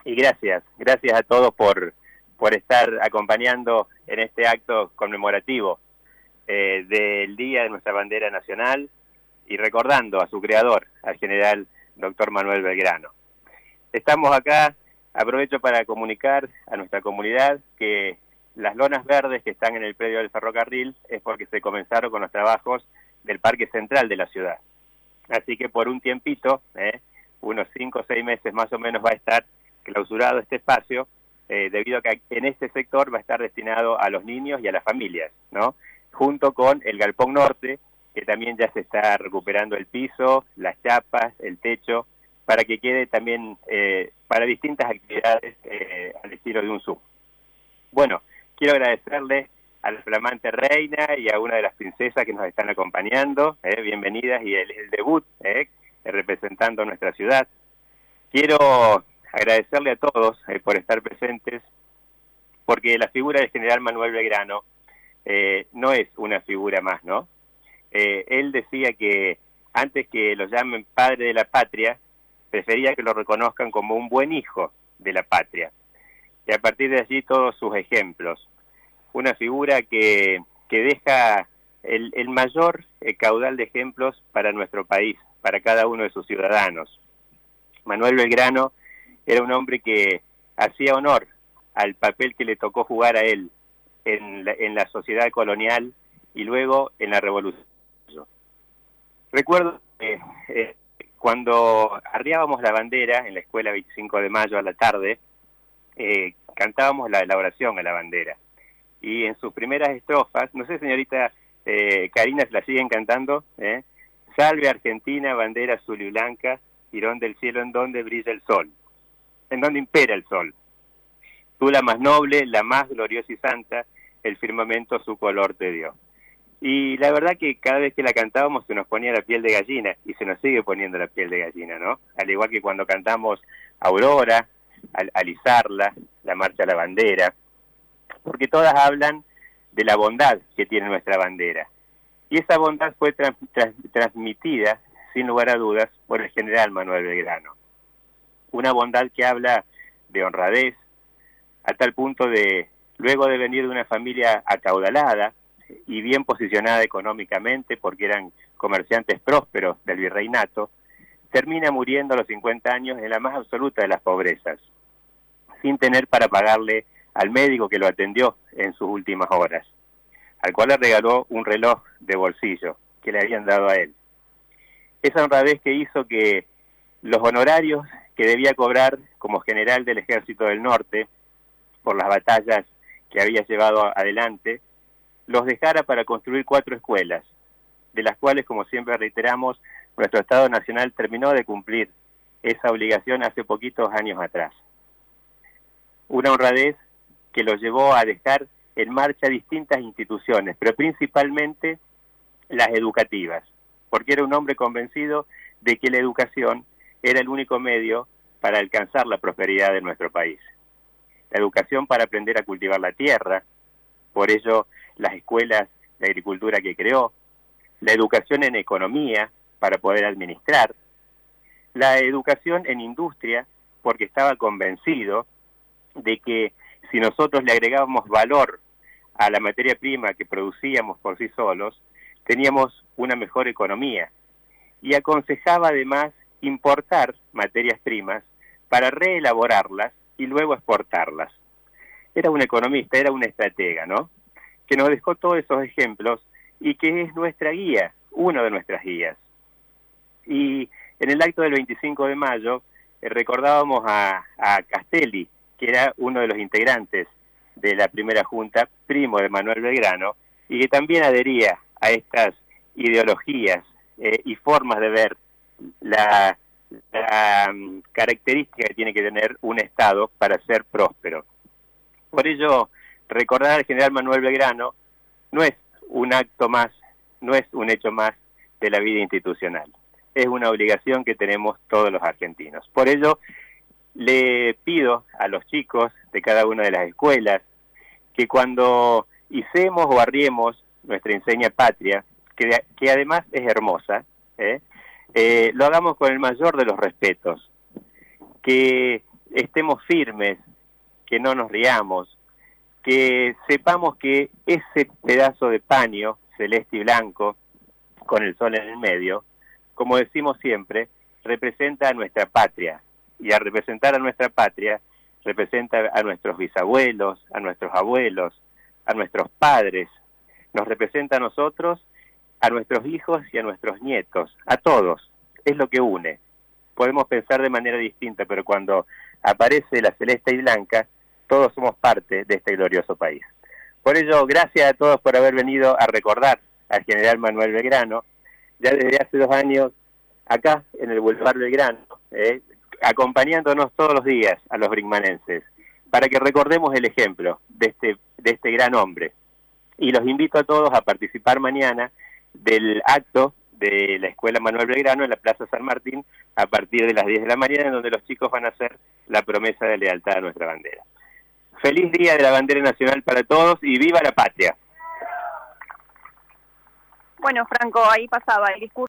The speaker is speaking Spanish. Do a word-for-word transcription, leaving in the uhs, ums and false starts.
Y gracias, gracias a todos por, por estar acompañando en este acto conmemorativo eh, del Día de nuestra bandera nacional y recordando a su creador, al general doctor Manuel Belgrano. Estamos acá, aprovecho para comunicar a nuestra comunidad que las lonas verdes que están en el predio del ferrocarril es porque se comenzaron con los trabajos del Parque Central de la ciudad. Así que por un tiempito, eh, unos cinco o seis meses más o menos, va a estar clausurado este espacio, eh, debido a que en este sector va a estar destinado a los niños y a las familias, ¿no? Junto con el Galpón Norte, que también ya se está recuperando el piso, las chapas, el techo, para que quede también eh, para distintas actividades eh, al estilo de un zoo. Bueno, quiero agradecerle a la flamante reina y a una de las princesas que nos están acompañando, eh, bienvenidas, y el, el debut eh, representando nuestra ciudad. Quiero agradecerle a todos eh, por estar presentes, porque la figura del general Manuel Belgrano eh, no es una figura más, ¿no? Eh, él decía que antes que lo llamen padre de la patria, prefería que lo reconozcan como un buen hijo de la patria. Y a partir de allí todos sus ejemplos. Una figura que, que deja el, el mayor eh, caudal de ejemplos para nuestro país, para cada uno de sus ciudadanos. Manuel Belgrano era un hombre que hacía honor al papel que le tocó jugar a él en la, en la sociedad colonial y luego en la revolución. Recuerdo que eh, cuando arriábamos la bandera en la escuela veinticinco de mayo a la tarde, eh, cantábamos la, la oración a la bandera. Y en sus primeras estrofas, no sé, señorita eh, Karina, si la siguen cantando, ¿eh? Salve Argentina, bandera azul y blanca, tirón del cielo en donde brilla el sol, en donde impera el sol. Tú la más noble, la más gloriosa y santa, el firmamento su color te dio. Y la verdad que cada vez que la cantábamos se nos ponía la piel de gallina, y se nos sigue poniendo la piel de gallina, ¿no? Al igual que cuando cantamos Aurora, al, Alizarla, la marcha a la bandera, porque todas hablan de la bondad que tiene nuestra bandera. Y esa bondad fue trans, trans, transmitida, sin lugar a dudas, por el general Manuel Belgrano. Una bondad que habla de honradez, a tal punto de, luego de venir de una familia acaudalada y bien posicionada económicamente, porque eran comerciantes prósperos del virreinato, termina muriendo a los cincuenta años en la más absoluta de las pobrezas, sin tener para pagarle al médico que lo atendió en sus últimas horas, al cual le regaló un reloj de bolsillo que le habían dado a él. Esa honradez que hizo que los honorarios que debía cobrar como general del Ejército del Norte por las batallas que había llevado adelante, los dejara para construir cuatro escuelas, de las cuales, como siempre reiteramos, nuestro Estado Nacional terminó de cumplir esa obligación hace poquitos años atrás. Una honradez que lo llevó a dejar en marcha distintas instituciones, pero principalmente las educativas, porque era un hombre convencido de que la educación era el único medio para alcanzar la prosperidad de nuestro país. La educación para aprender a cultivar la tierra, por ello las escuelas de agricultura que creó, la educación en economía para poder administrar, la educación en industria, porque estaba convencido de que si nosotros le agregábamos valor a la materia prima que producíamos por sí solos, teníamos una mejor economía. Y aconsejaba además importar materias primas para reelaborarlas y luego exportarlas. Era un economista, era un estratega, ¿no? Que nos dejó todos esos ejemplos y que es nuestra guía, uno de nuestras guías. Y en el acto del veinticinco de mayo eh, recordábamos a, a Castelli, que era uno de los integrantes de la primera junta, primo de Manuel Belgrano, y que también adhería a estas ideologías eh, y formas de ver la, la um, característica que tiene que tener un Estado para ser próspero. Por ello, recordar al general Manuel Belgrano no es un acto más, no es un hecho más de la vida institucional. Es una obligación que tenemos todos los argentinos. Por ello, le pido a los chicos de cada una de las escuelas que cuando hicemos o arriemos nuestra enseña patria, que, que además es hermosa, ¿eh? Eh, lo hagamos con el mayor de los respetos, que estemos firmes, que no nos riamos, que sepamos que ese pedazo de paño celeste y blanco, con el sol en el medio, como decimos siempre, representa a nuestra patria, y al representar a nuestra patria, representa a nuestros bisabuelos, a nuestros abuelos, a nuestros padres, nos representa a nosotros, a nuestros hijos y a nuestros nietos, a todos, es lo que une. Podemos pensar de manera distinta, pero cuando aparece la celeste y blanca, todos somos parte de este glorioso país. Por ello, gracias a todos por haber venido a recordar al general Manuel Belgrano, ya desde hace dos años, acá en el Boulevard Belgrano, eh, acompañándonos todos los días a los brinkmanenses, para que recordemos el ejemplo de este, de este gran hombre. Y los invito a todos a participar mañana del acto de la Escuela Manuel Belgrano en la Plaza San Martín a partir de las diez de la mañana, en donde los chicos van a hacer la promesa de lealtad a nuestra bandera. Feliz Día de la Bandera Nacional para todos y ¡viva la patria! Bueno, Franco, ahí pasaba el discurso.